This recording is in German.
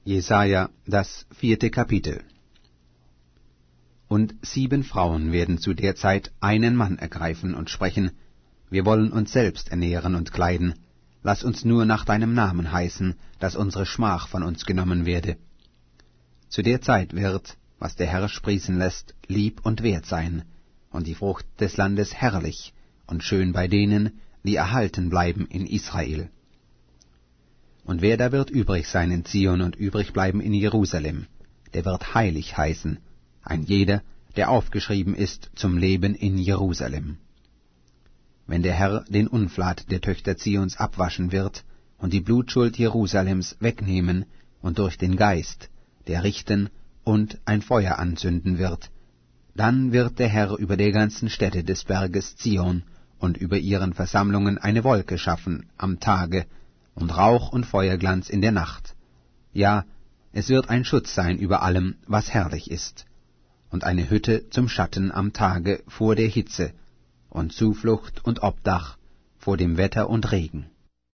Jesaja, das 4. Kapitel. Und 7 Frauen werden zu der Zeit einen Mann ergreifen und sprechen: Wir wollen uns selbst ernähren und kleiden. Lass uns nur nach deinem Namen heißen, dass unsere Schmach von uns genommen werde. Zu der Zeit wird, was der Herr sprießen lässt, lieb und wert sein, und die Frucht des Landes herrlich und schön bei denen, die erhalten bleiben in Israel. Und wer da wird übrig sein in Zion und übrig bleiben in Jerusalem, der wird heilig heißen, ein jeder, der aufgeschrieben ist zum Leben in Jerusalem. Wenn der Herr den Unflat der Töchter Zions abwaschen wird und die Blutschuld Jerusalems wegnehmen und durch den Geist, der richten und ein Feuer anzünden wird, dann wird der Herr über der ganzen Stätte des Berges Zion und über ihren Versammlungen eine Wolke schaffen am Tage und Rauch und Feuerglanz in der Nacht. Ja, es wird ein Schutz sein über allem, was herrlich ist, und eine Hütte zum Schatten am Tage vor der Hitze, und Zuflucht und Obdach vor dem Wetter und Regen.